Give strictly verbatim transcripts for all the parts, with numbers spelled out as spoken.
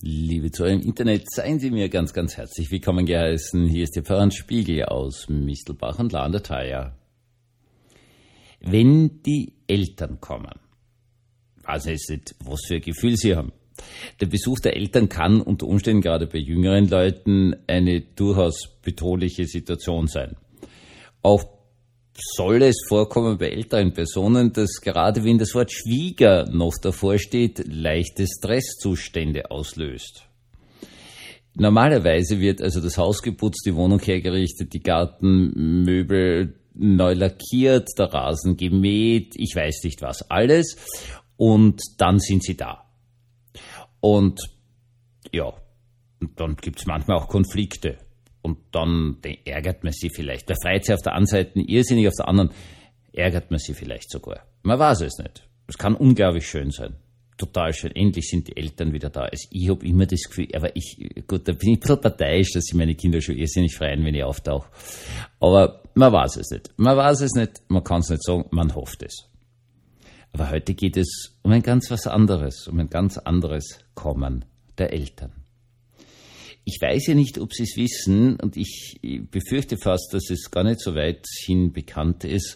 Liebe Zuhörer im Internet, seien Sie mir ganz, ganz herzlich willkommen geheißen. Hier ist der Pfarrer Spiegel aus Mistelbach und La an der Thaya. Wenn die Eltern kommen, weiß ich nicht, was für ein Gefühl sie haben. Der Besuch der Eltern kann unter Umständen gerade bei jüngeren Leuten eine durchaus bedrohliche Situation sein. Auch soll es vorkommen bei älteren Personen, dass gerade wenn das Wort Schwieger noch davor steht, leichte Stresszustände auslöst. Normalerweise wird also das Haus geputzt, die Wohnung hergerichtet, die Gartenmöbel neu lackiert, der Rasen gemäht, ich weiß nicht was, alles. Und dann sind sie da. Und ja, und dann gibt es manchmal auch Konflikte. Und dann ärgert man sie vielleicht. Da freut sie auf der einen Seite irrsinnig, auf der anderen ärgert man sie vielleicht sogar. Man weiß es nicht. Es kann unglaublich schön sein. Total schön. Endlich sind die Eltern wieder da. Also ich habe immer das Gefühl, aber ich, gut, da bin ich ein bisschen parteiisch, dass sie meine Kinder schon irrsinnig freuen, wenn ich auftauche. Aber man weiß es nicht. Man weiß es nicht, man kann es nicht sagen, man hofft es. Aber heute geht es um ein ganz was anderes, um ein ganz anderes Kommen der Eltern. Ich weiß ja nicht, ob Sie es wissen, und ich befürchte fast, dass es gar nicht so weit hin bekannt ist.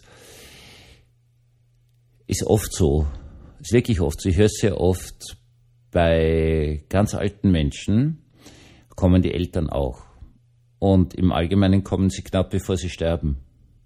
Ist oft so, ist wirklich oft so. Ich höre es sehr oft bei ganz alten Menschen, kommen die Eltern auch. Und im Allgemeinen kommen sie knapp bevor sie sterben.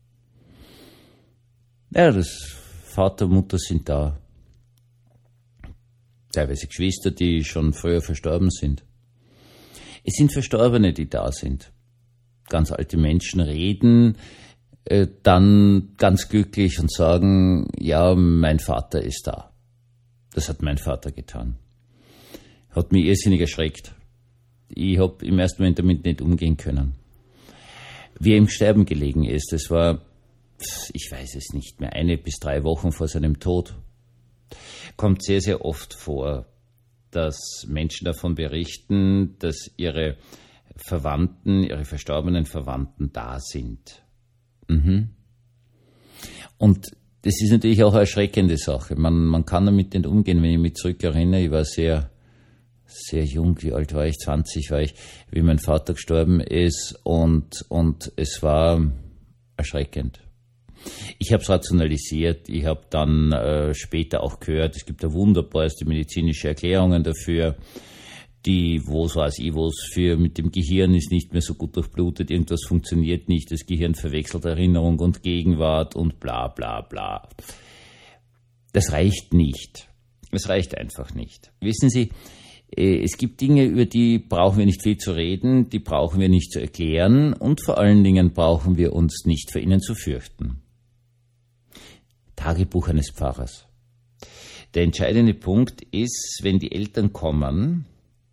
Ja, das Vater und Mutter sind da. Teilweise Geschwister, die schon früher verstorben sind. Es sind Verstorbene, die da sind. Ganz alte Menschen reden äh, dann ganz glücklich und sagen, ja, mein Vater ist da. Das hat mein Vater getan. Hat mich irrsinnig erschreckt. Ich habe im ersten Moment damit nicht umgehen können. Wie er im Sterben gelegen ist, das war, ich weiß es nicht mehr, eine bis drei Wochen vor seinem Tod. Kommt sehr, sehr oft vor, dass Menschen davon berichten, dass ihre Verwandten, ihre verstorbenen Verwandten da sind. Mhm. Und das ist natürlich auch eine erschreckende Sache. Man, man kann damit nicht umgehen. Wenn ich mich zurückerinnere, ich war sehr, sehr jung, wie alt war ich? zwanzig war ich, wie mein Vater gestorben ist, und, und es war erschreckend. Ich habe es rationalisiert, ich habe dann äh, später auch gehört, es gibt ja wunderbarste medizinische Erklärungen dafür, die, was weiß ich, was für mit dem Gehirn ist nicht mehr so gut durchblutet, irgendwas funktioniert nicht, das Gehirn verwechselt Erinnerung und Gegenwart und bla bla bla. Das reicht nicht. Es reicht einfach nicht. Wissen Sie, äh, es gibt Dinge, über die brauchen wir nicht viel zu reden, die brauchen wir nicht zu erklären, und vor allen Dingen brauchen wir uns nicht vor ihnen zu fürchten. Tagebuch eines Pfarrers. Der entscheidende Punkt ist, wenn die Eltern kommen,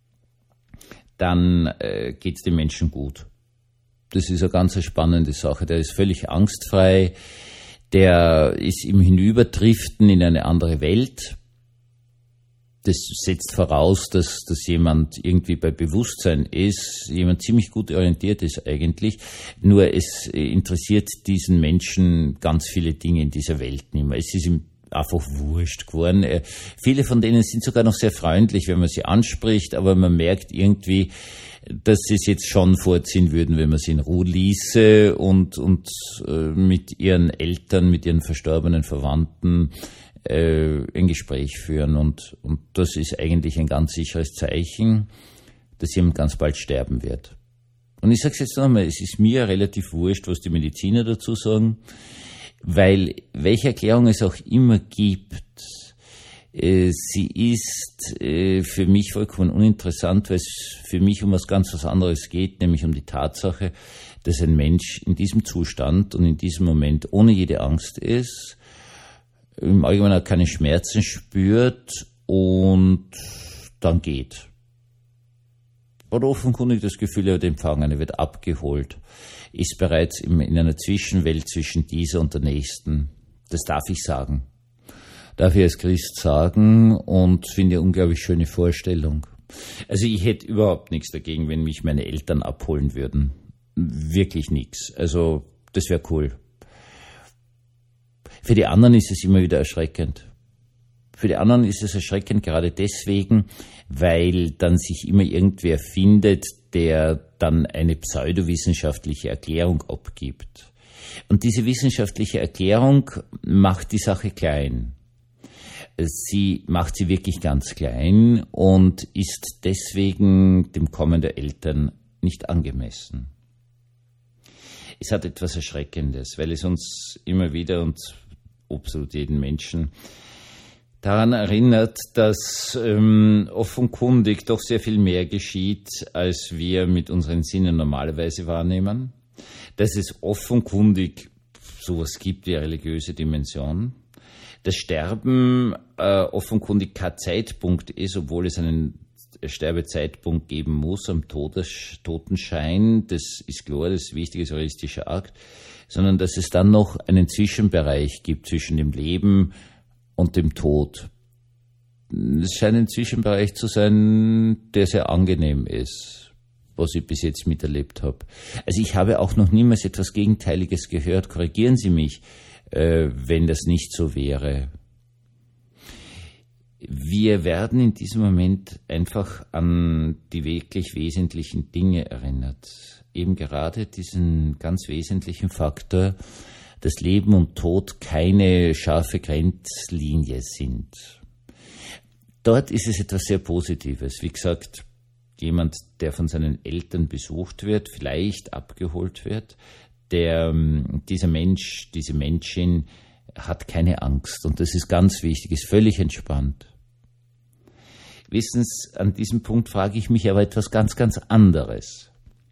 dann äh, geht es dem Menschen gut. Das ist eine ganz spannende Sache. Der ist völlig angstfrei, der ist im Hinüberdriften in eine andere Welt. Das setzt voraus, dass, dass jemand irgendwie bei Bewusstsein ist, jemand ziemlich gut orientiert ist eigentlich, nur es interessiert diesen Menschen ganz viele Dinge in dieser Welt nicht mehr. Es ist ihm einfach wurscht geworden. Viele von denen sind sogar noch sehr freundlich, wenn man sie anspricht, aber man merkt irgendwie, dass sie es jetzt schon vorziehen würden, wenn man sie in Ruhe ließe und, und mit ihren Eltern, mit ihren verstorbenen Verwandten ein Gespräch führen, und, und das ist eigentlich ein ganz sicheres Zeichen, dass jemand ganz bald sterben wird. Und ich sage es jetzt nochmal, es ist mir relativ wurscht, was die Mediziner dazu sagen, weil welche Erklärung es auch immer gibt, äh, sie ist äh, für mich vollkommen uninteressant, weil es für mich um was ganz was anderes geht, nämlich um die Tatsache, dass ein Mensch in diesem Zustand und in diesem Moment ohne jede Angst ist, im Allgemeinen keine Schmerzen spürt und dann geht. Oder offenkundig das Gefühl, er wird empfangen, er wird abgeholt, ist bereits in einer Zwischenwelt zwischen dieser und der nächsten. Das darf ich sagen. Darf ich als Christ sagen, und finde eine unglaublich schöne Vorstellung. Also ich hätte überhaupt nichts dagegen, wenn mich meine Eltern abholen würden. Wirklich nichts. Also das wäre cool. Für die anderen ist es immer wieder erschreckend. Für die anderen ist es erschreckend gerade deswegen, weil dann sich immer irgendwer findet, der dann eine pseudowissenschaftliche Erklärung abgibt. Und diese wissenschaftliche Erklärung macht die Sache klein. Sie macht sie wirklich ganz klein und ist deswegen dem Kommen der Eltern nicht angemessen. Es hat etwas Erschreckendes, weil es uns immer wieder und absolut jeden Menschen daran erinnert, dass ähm, offenkundig doch sehr viel mehr geschieht, als wir mit unseren Sinnen normalerweise wahrnehmen. Dass es offenkundig sowas gibt wie eine religiöse Dimension. Das Sterben äh, offenkundig kein Zeitpunkt ist, obwohl es einen Sterbezeitpunkt geben muss am Todes, Totenschein. Das ist klar, das ist ein wichtiges juristischer Akt. Sondern dass es dann noch einen Zwischenbereich gibt zwischen dem Leben und dem Tod. Es scheint ein Zwischenbereich zu sein, der sehr angenehm ist, was ich bis jetzt miterlebt habe. Also ich habe auch noch niemals etwas Gegenteiliges gehört. Korrigieren Sie mich, äh, wenn das nicht so wäre. Wir werden in diesem Moment einfach an die wirklich wesentlichen Dinge erinnert. Eben gerade diesen ganz wesentlichen Faktor, dass Leben und Tod keine scharfe Grenzlinie sind. Dort ist es etwas sehr Positives. Wie gesagt, jemand, der von seinen Eltern besucht wird, vielleicht abgeholt wird, der, dieser Mensch, diese Menschin hat keine Angst. Und das ist ganz wichtig, ist völlig entspannt. Wissen Sie, an diesem Punkt frage ich mich aber etwas ganz, ganz anderes.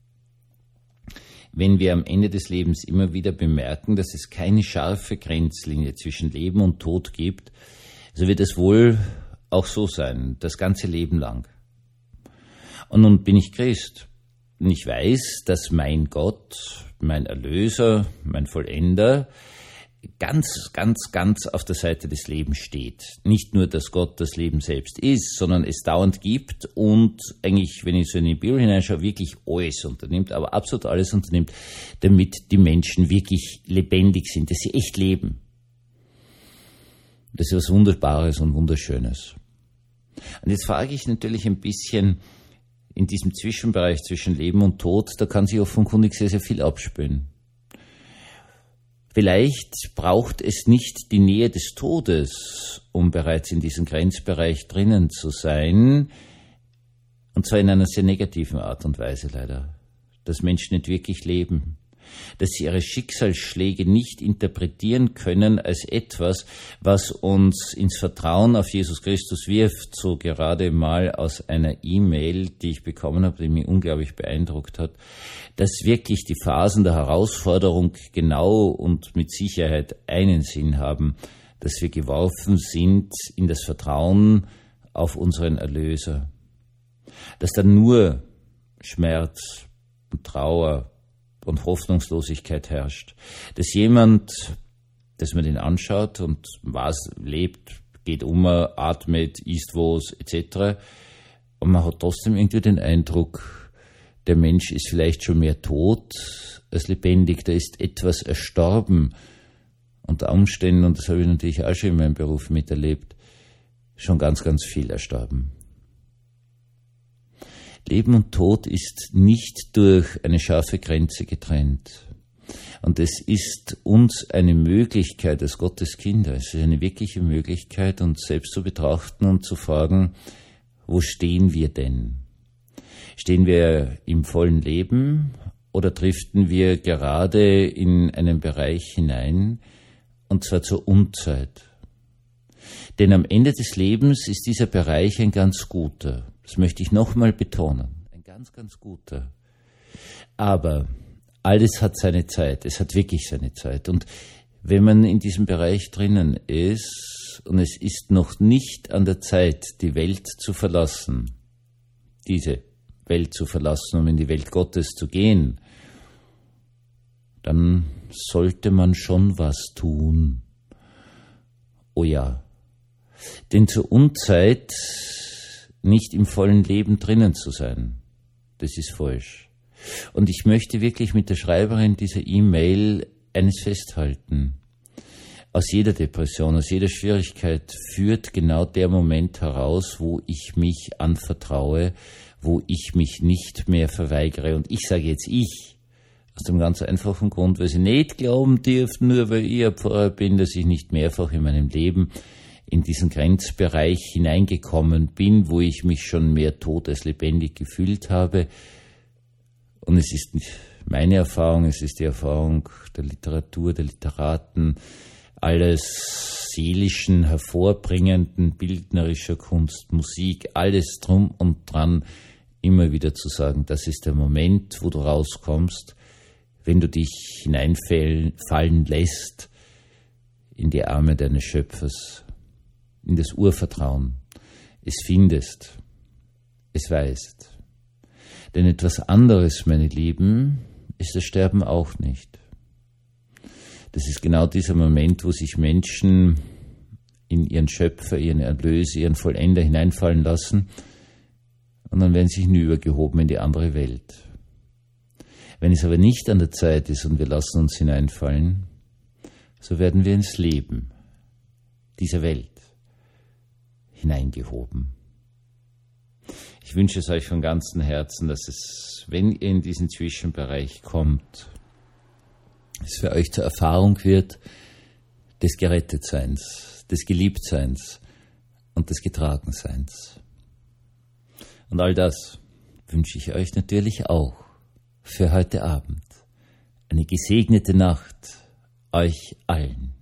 Wenn wir am Ende des Lebens immer wieder bemerken, dass es keine scharfe Grenzlinie zwischen Leben und Tod gibt, so wird es wohl auch so sein, das ganze Leben lang. Und nun bin ich Christ und ich weiß, dass mein Gott, mein Erlöser, mein Vollender ganz, ganz, ganz auf der Seite des Lebens steht. Nicht nur, dass Gott das Leben selbst ist, sondern es dauernd gibt und eigentlich, wenn ich so in die Bibel hineinschaue, wirklich alles unternimmt, aber absolut alles unternimmt, damit die Menschen wirklich lebendig sind, dass sie echt leben. Das ist was Wunderbares und Wunderschönes. Und jetzt frage ich natürlich ein bisschen, in diesem Zwischenbereich zwischen Leben und Tod, da kann sich offenkundig sehr, sehr viel abspielen. Vielleicht braucht es nicht die Nähe des Todes, um bereits in diesem Grenzbereich drinnen zu sein, und zwar in einer sehr negativen Art und Weise leider, dass Menschen nicht wirklich leben, dass sie ihre Schicksalsschläge nicht interpretieren können als etwas, was uns ins Vertrauen auf Jesus Christus wirft, so gerade mal aus einer E-Mail, die ich bekommen habe, die mich unglaublich beeindruckt hat, dass wirklich die Phasen der Herausforderung genau und mit Sicherheit einen Sinn haben, dass wir geworfen sind in das Vertrauen auf unseren Erlöser, dass dann nur Schmerz und Trauer und Hoffnungslosigkeit herrscht. Dass jemand, dass man den anschaut und was lebt, geht um, atmet, isst was, et cetera. Und man hat trotzdem irgendwie den Eindruck, der Mensch ist vielleicht schon mehr tot als lebendig, da ist etwas erstorben. Unter Umständen, und das habe ich natürlich auch schon in meinem Beruf miterlebt, schon ganz, ganz viel erstorben. Leben und Tod ist nicht durch eine scharfe Grenze getrennt. Und es ist uns eine Möglichkeit als Gottes Kinder, es ist eine wirkliche Möglichkeit, uns selbst zu betrachten und zu fragen, wo stehen wir denn? Stehen wir im vollen Leben oder driften wir gerade in einen Bereich hinein, und zwar zur Unzeit? Denn am Ende des Lebens ist dieser Bereich ein ganz guter. Das möchte ich nochmal betonen. Ein ganz, ganz guter. Aber alles hat seine Zeit. Es hat wirklich seine Zeit. Und wenn man in diesem Bereich drinnen ist und es ist noch nicht an der Zeit, die Welt zu verlassen, diese Welt zu verlassen, um in die Welt Gottes zu gehen, dann sollte man schon was tun. Oh ja. Denn zur Unzeit nicht im vollen Leben drinnen zu sein, das ist falsch. Und ich möchte wirklich mit der Schreiberin dieser E-Mail eines festhalten. aus jeder Depression, aus jeder Schwierigkeit führt genau der Moment heraus, wo ich mich anvertraue, wo ich mich nicht mehr verweigere. Und ich sage jetzt ich, aus dem ganz einfachen Grund, weil Sie nicht glauben dürfen, nur weil ich ein Pfarrer bin, dass ich nicht mehrfach in meinem Leben in diesen Grenzbereich hineingekommen bin, wo ich mich schon mehr tot als lebendig gefühlt habe. Und es ist nicht meine Erfahrung, es ist die Erfahrung der Literatur, der Literaten, alles seelischen, hervorbringenden, bildnerischer Kunst, Musik, alles drum und dran, immer wieder zu sagen, das ist der Moment, wo du rauskommst, wenn du dich hineinfallen lässt in die Arme deines Schöpfers, in das Urvertrauen, es findest, es weißt. Denn etwas anderes, meine Lieben, ist das Sterben auch nicht. Das ist genau dieser Moment, wo sich Menschen in ihren Schöpfer, ihren Erlöser, ihren Vollender hineinfallen lassen und dann werden sie hinübergehoben in die andere Welt. Wenn es aber nicht an der Zeit ist und wir lassen uns hineinfallen, so werden wir ins Leben dieser Welt hineingehoben. Ich wünsche es euch von ganzem Herzen, dass es, wenn ihr in diesen Zwischenbereich kommt, es für euch zur Erfahrung wird des Gerettetseins, des Geliebtseins und des Getragenseins. Und all das wünsche ich euch natürlich auch für heute Abend. Eine gesegnete Nacht euch allen.